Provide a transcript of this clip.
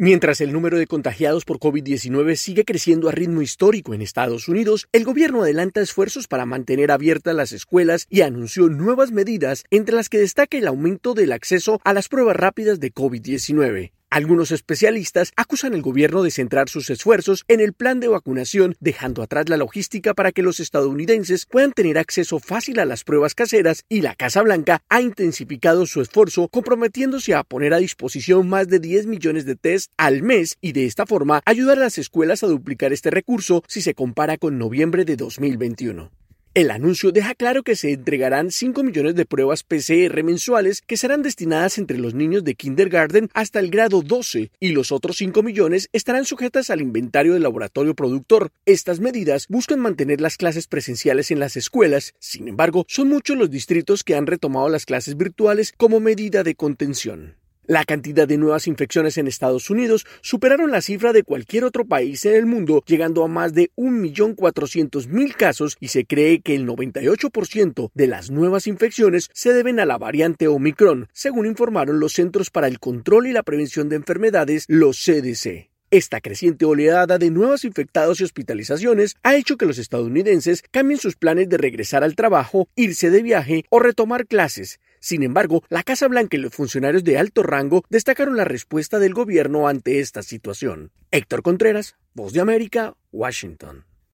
Mientras el número de contagiados por COVID-19 sigue creciendo a ritmo histórico en Estados Unidos, el gobierno adelanta esfuerzos para mantener abiertas las escuelas y anunció nuevas medidas, entre las que destaca el aumento del acceso a las pruebas rápidas de COVID-19. Algunos especialistas acusan al gobierno de centrar sus esfuerzos en el plan de vacunación, dejando atrás la logística para que los estadounidenses puedan tener acceso fácil a las pruebas caseras, y la Casa Blanca ha intensificado su esfuerzo comprometiéndose a poner a disposición más de 10 millones de test al mes y de esta forma ayudar a las escuelas a duplicar este recurso si se compara con noviembre de 2021. El anuncio deja claro que se entregarán 5 millones de pruebas PCR mensuales que serán destinadas entre los niños de kindergarten hasta el grado 12 y los otros 5 millones estarán sujetas al inventario del laboratorio productor. Estas medidas buscan mantener las clases presenciales en las escuelas. Sin embargo, son muchos los distritos que han retomado las clases virtuales como medida de contención. La cantidad de nuevas infecciones en Estados Unidos superaron la cifra de cualquier otro país en el mundo, llegando a más de 1.400.000 casos, y se cree que el 98% de las nuevas infecciones se deben a la variante Omicron, según informaron los Centros para el Control y la Prevención de Enfermedades, los CDC. Esta creciente oleada de nuevos infectados y hospitalizaciones ha hecho que los estadounidenses cambien sus planes de regresar al trabajo, irse de viaje o retomar clases. Sin embargo, la Casa Blanca y los funcionarios de alto rango destacaron la respuesta del gobierno ante esta situación. Héctor Contreras, Voz de América, Washington.